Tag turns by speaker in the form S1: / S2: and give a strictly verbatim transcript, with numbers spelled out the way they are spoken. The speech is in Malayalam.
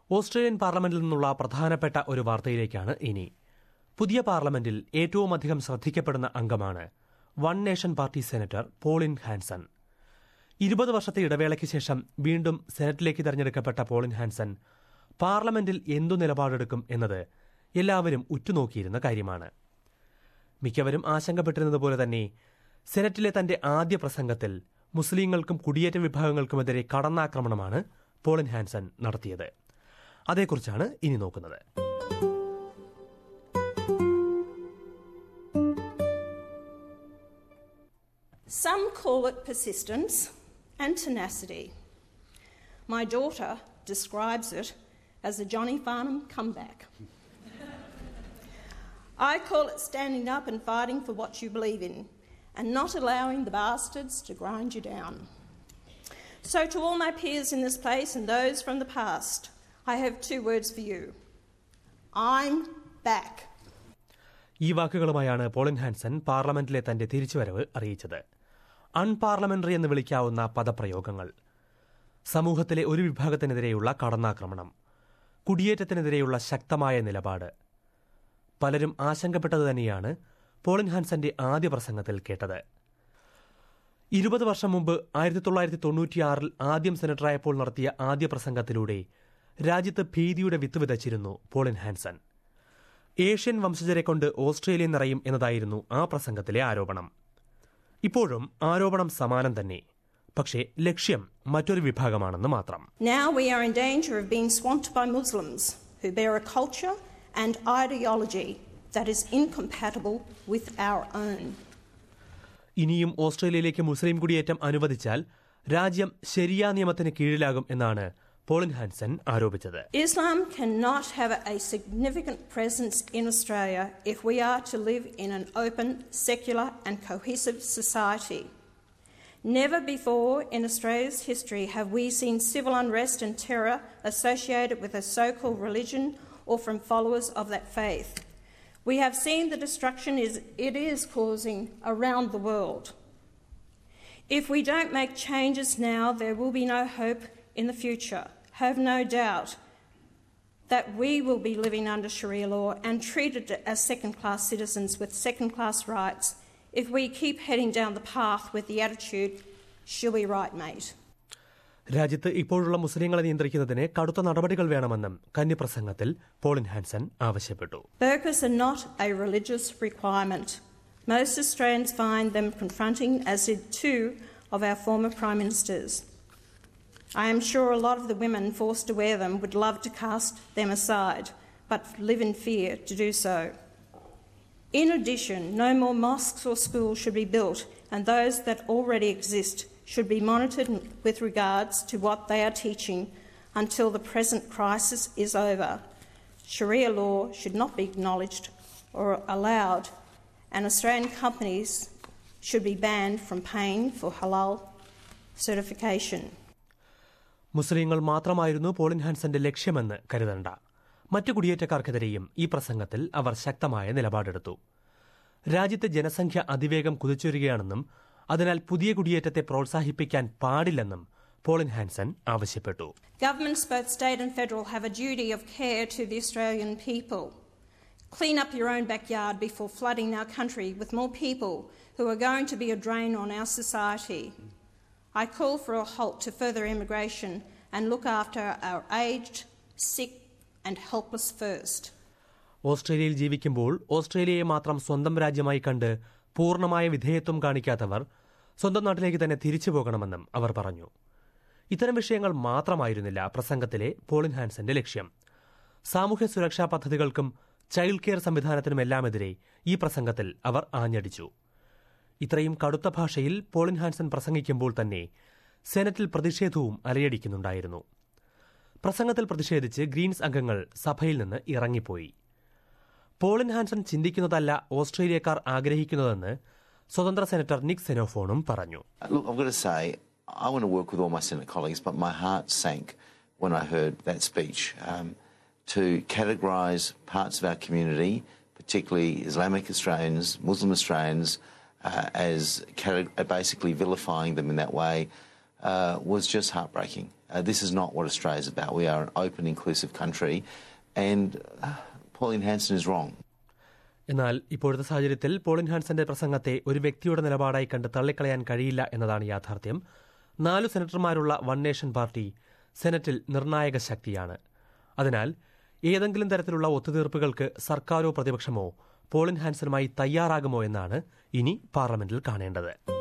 S1: ഓസ്ട്രേലിയൻ പാർലമെന്റിൽ നിന്നുള്ള പ്രധാനപ്പെട്ട ഒരു വാർത്തയിലേക്കാണ് ഇനി. പുതിയ പാർലമെന്റിൽ ഏറ്റവും അധികം ശ്രദ്ധിക്കപ്പെടുന്ന അംഗമാണ് One Nation Party senator Pauline Hanson. ഇരുപത് വർഷത്തെ ഇടവേളയ്ക്ക് ശേഷം വീണ്ടും സെനറ്റിലേക്ക് തെരഞ്ഞെടുക്കപ്പെട്ട പോളിൻ ഹാൻസൺ പാർലമെന്റിൽ എന്തു നിലപാടെടുക്കും എന്നത് എല്ലാവരും ഉറ്റുനോക്കിയിരുന്ന കാര്യമാണ്. മിക്കവരും ആശങ്കപ്പെട്ടിരുന്നതുപോലെ തന്നെ സെനറ്റിലെ തന്റെ ആദ്യ പ്രസംഗത്തിൽ മുസ്ലിങ്ങൾക്കും കുടിയേറ്റ വിഭാഗങ്ങൾക്കുമെതിരെ കടന്നാക്രമണമാണ് പോളിൻ ഹാൻസൺ നടത്തിയത്. അതേക്കുറിച്ചാണ് ഇനി നോക്കുന്നത്.
S2: Some call it persistence and tenacity. My daughter describes it as a Johnny Farnham comeback. I call it standing up and fighting for what you believe in and not allowing the bastards to grind you down. So to all my peers in this place and those from the past, I have two words for you. I'm back.
S1: ഈ വാക്കുകളുമായാണ് പോളിൻ ഹാൻസൺ പാർലമെന്റിലെ തന്റെ തിരിച്ചുവരവ് അറിയിച്ചത്. അൺപാർലമെന്ററി എന്ന് വിളിക്കാവുന്ന പദപ്രയോഗങ്ങൾ, സമൂഹത്തിലെ ഒരു വിഭാഗത്തിനെതിരെയുള്ള കടന്നാക്രമണം, കുടിയേറ്റത്തിനെതിരെയുള്ള ശക്തമായ നിലപാട്, പലരും ആശങ്കപ്പെട്ടത് തന്നെയാണ് പോളിൻ ഹാൻസന്റെ ആദ്യ പ്രസംഗത്തിൽ കേട്ടത്. ഇരുപത് വർഷം മുമ്പ് ആയിരത്തി തൊള്ളായിരത്തി തൊണ്ണൂറ്റിയാറിൽ ആദ്യം സെനറ്ററായപ്പോൾ നടത്തിയ ആദ്യ പ്രസംഗത്തിലൂടെ രാജ്യത്ത് ഭീതിയുടെ വിത്ത് വിതച്ചിരുന്നു പോളിൻ ഹാൻസൺ. ഏഷ്യൻ വംശജരെ കൊണ്ട് ഓസ്ട്രേലിയ നിറയും എന്നതായിരുന്നു ആ പ്രസംഗത്തിലെ ആരോപണം. ഇപ്പോഴും ആരോപണം സമാനം തന്നെ, പക്ഷേ ലക്ഷ്യം മറ്റൊരു വിഭാഗമാണെന്ന് മാത്രം.
S2: Now we are in danger of being swamped by Muslims who bear a culture and ideology that is incompatible with our own.
S1: ഇനിയും ഓസ്ട്രേലിയയിലേക്ക് മുസ്ലിം കുടിയേറ്റം അനുവദിച്ചാൽ രാജ്യം ശരിയാ നിയമത്തിന് കീഴിലാകും എന്നാണ് പോളിൻ ഹാൻസൺ ആരോപിച്ചത്.
S2: Islam cannot have a significant presence in Australia if we are to live in an open, secular and cohesive society. Never before in Australia's history have we seen civil unrest and terror associated with a so-called religion or from followers of that faith. We have seen the destruction it is causing around the world. If we don't make changes now, there will be no hope in the future. Have no doubt that we will be living under Sharia law and treated as second-class citizens with second-class rights if we keep heading down the path with the attitude, she'll be right, mate.
S1: രാജ്യത്ത് ഇപ്പോഴുള്ള മുസ്ലിങ്ങളെ നിയന്ത്രിക്കുന്നതിന് കടുത്ത നടപടികൾ വേണമെന്നും കന്യപ്രസംഗത്തിൽ പോളിൻ ഹാൻസൺ ആവശ്യപ്പെട്ടു.
S2: Burqas are not a religious requirement. Most Australians find them confronting, as did two of our former prime ministers. I am sure a lot of the women forced to wear them would love to cast them aside, but live in fear to do so. In addition, no more mosques or schools should be built, and those that already exist should be monitored with regards to what they are teaching until the present crisis is over. Sharia law should not be acknowledged or allowed, and Australian companies should be banned from paying for halal certification.
S1: മുസ്ലിങ്ങൾ മാത്രമായിരുന്നു പോളിൻ ഹാൻസന്റെ ലക്ഷ്യമെന്ന് കരുതണ്ട. മറ്റു കുടിയേറ്റക്കാർക്കെതിരെയും ഈ പ്രസംഗത്തിൽ അവർ ശക്തമായ നിലപാടെടുത്തു. രാജ്യത്തെ ജനസംഖ്യ അതിവേഗം കുതിച്ചുവരികയാണെന്നും അതിനാൽ പുതിയ കുടിയേറ്റത്തെ പ്രോത്സാഹിപ്പിക്കാൻ പാടില്ലെന്നും പോളിൻ ഹാൻസൺ ആവശ്യപ്പെട്ടു.
S2: Governments, both state and federal, have a duty of care to the Australian people. Clean up your own backyard before flooding our country with more people who are going to be a drain on our society. I call for a halt to further immigration and look after our aged, sick and helpless first.
S1: ഓസ്ട്രേലിയയിൽ ജീവിക്കുമ്പോൾ ഓസ്ട്രേലിയയെ മാത്രം സ്വന്തം രാജ്യമായി കണ്ട് പൂർണ്ണമായ വിധേയത്വം കാണിക്കാത്തവർ സ്വന്തം നാട്ടിലേക്ക് തന്നെ തിരിച്ചു പോകണമെന്നും അവർ പറഞ്ഞു. ഇത്തരം വിഷയങ്ങൾ മാത്രമായിരുന്നില്ല പ്രസംഗത്തിലെ പോളിൻ ഹാൻസന്റെ ലക്ഷ്യം. സാമൂഹ്യ സുരക്ഷാ പദ്ധതികൾക്കും ചൈൽഡ് കെയർ സംവിധാനത്തിനുമെല്ലാമെതിരെ ഈ പ്രസംഗത്തിൽ അവർ ആഞ്ഞടിച്ചു. ഇത്രയും കടുത്ത ഭാഷയിൽ പോളിൻ ഹാൻസൺ പ്രസംഗിക്കുമ്പോൾ തന്നെ സെനറ്റിൽ പ്രതിഷേധവും അലയടിക്കുന്നുണ്ടായിരുന്നു. പ്രസംഗത്തിൽ പ്രതിഷേധിച്ച് ഗ്രീൻസ് അംഗങ്ങൾ സഭയിൽ നിന്ന് ഇറങ്ങിപ്പോയി. പോളിൻ ഹാൻസൺ ചിന്തിക്കുന്നതല്ല ഓസ്ട്രേലിയക്കാർ ആഗ്രഹിക്കുന്നതെന്ന് സ്വതന്ത്ര സെനറ്റർ നിക് സെനോഫോണും പറഞ്ഞു.
S3: Look, I've got to say, I want to work with all my Senate colleagues, but my heart sank when I heard that speech. Um, to categorise parts of our community, particularly Islamic Australians, Muslim Australians, uh, as basically vilifying them in that way, uh, was just heartbreaking. Uh, this is not what Australia is about. We are an open, inclusive country, and uh, Pauline Hanson is wrong.
S1: എന്നാൽ ഇപ്പോഴത്തെ സാഹചര്യത്തിൽ പോളിൻ ഹാൻസന്റെ പ്രസംഗത്തെ ഒരു വ്യക്തിയുടെ നിലപാടായി കണ്ട് തള്ളിക്കളയാൻ കഴിയില്ല എന്നതാണ് യാഥാർത്ഥ്യം. നാലു സെനറ്റർമാരുള്ള വൺ നേഷൻ പാർട്ടി സെനറ്റിൽ നിർണായക ശക്തിയാണ്. അതിനാൽ ഏതെങ്കിലും തരത്തിലുള്ള ഒത്തുതീർപ്പുകൾക്ക് സർക്കാരോ പ്രതിപക്ഷമോ പോളിൻ ഹാൻസനുമായി തയ്യാറാകുമോ എന്നാണ് ഇനി പാർലമെന്റിൽ കാണേണ്ടത്.